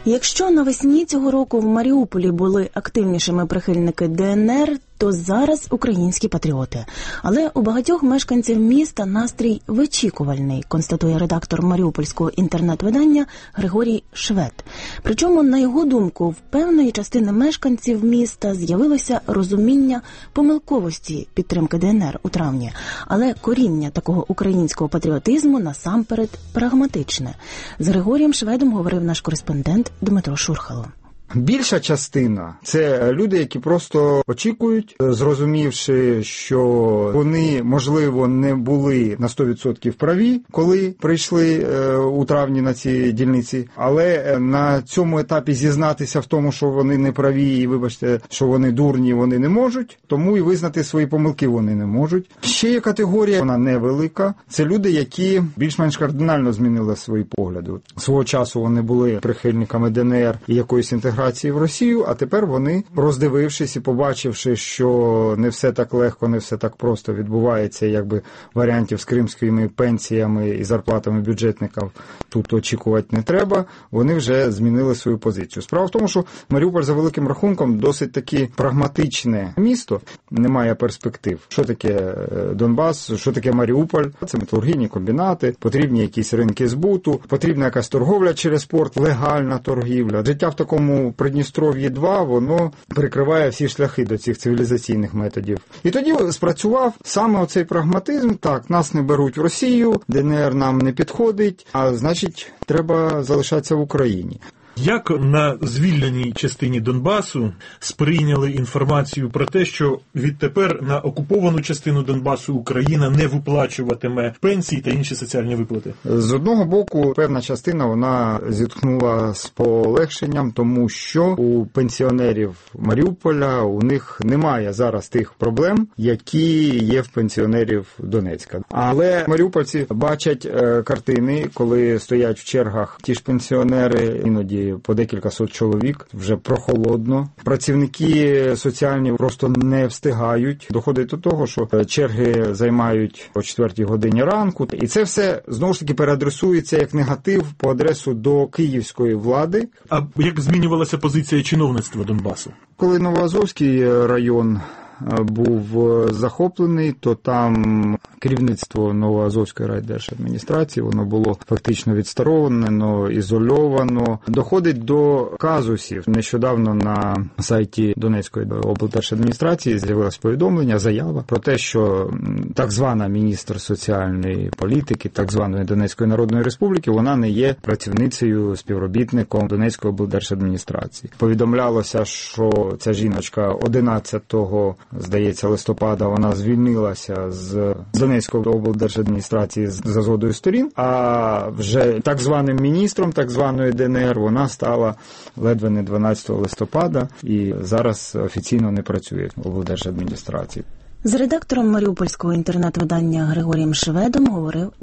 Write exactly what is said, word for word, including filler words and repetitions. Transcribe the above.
Якщо навесні цього року в Маріуполі були активнішими прихильники ДНР, то зараз українські патріоти. Але у багатьох мешканців міста настрій вичікувальний, констатує редактор маріупольського інтернет-видання Григорій Швед. Причому, на його думку, в певної частини мешканців міста з'явилося розуміння помилковості підтримки ДНР у травні. Але коріння такого українського патріотизму насамперед прагматичне. З Григорієм Шведом говорив наш кореспондент Дмитро Шурхало. Більша частина – це люди, які просто очікують, зрозумівши, що вони, можливо, не були на сто відсотків праві, коли прийшли у травні на ці дільниці, але на цьому етапі зізнатися в тому, що вони не праві і, вибачте, що вони дурні, вони не можуть, тому і визнати свої помилки вони не можуть. Ще є категорія, вона невелика, це люди, які більш-менш кардинально змінили свої погляди. Свого часу вони були прихильниками ДНР і якоїсь інтеграції в Росію, а тепер вони, роздивившись і побачивши, що не все так легко, не все так просто відбувається, якби варіантів з кримськими пенсіями і зарплатами бюджетників тут очікувати не треба, вони вже змінили свою позицію. Справа в тому, що Маріуполь за великим рахунком досить таки прагматичне місто, немає перспектив. Що таке Донбас, що таке Маріуполь? Це металургійні комбінати, потрібні якісь ринки збуту, потрібна якась торговля через порт, легальна торгівля. Життя в такому Придністров'ї два, воно перекриває всі шляхи до цих цивілізаційних методів. І тоді спрацював саме оцей прагматизм. Так, нас не беруть в Росію, ДНР нам не підходить, а значить, треба залишатися в Україні. Як на звільненій частині Донбасу сприйняли інформацію про те, що відтепер на окуповану частину Донбасу Україна не виплачуватиме пенсії та інші соціальні виплати? З одного боку, певна частина, вона зітхнула з полегшенням, тому що у пенсіонерів Маріуполя, у них немає зараз тих проблем, які є в пенсіонерів Донецька. Але маріупольці бачать картини, коли стоять в чергах ті ж пенсіонери, іноді по декілька сот чоловік, вже прохолодно. Працівники соціальні просто не встигають. Доходить до того, що черги займають о четвертій годині ранку. І це все, знову ж таки, переадресується як негатив по адресу до київської влади. А як змінювалася позиція чиновництва Донбасу? Коли Новоазовський район був захоплений, то там керівництво Новоазовської райдержадміністрації, воно було фактично відсторонено, ізольовано. Доходить до казусів. Нещодавно на сайті Донецької облдержадміністрації з'явилось повідомлення, заява про те, що так звана міністр соціальної політики, так званої Донецької Народної Республіки, вона не є працівницею, співробітником Донецької облдержадміністрації. Повідомлялося, що ця жіночка одинадцятого здається, листопада вона звільнилася з Донецької облдержадміністрації за згодою сторін, а вже так званим міністром так званої ДНР вона стала ледве не дванадцятого листопада і зараз офіційно не працює в облдержадміністрації. З редактором маріупольського інтернет-видання Григорієм Шведом говорив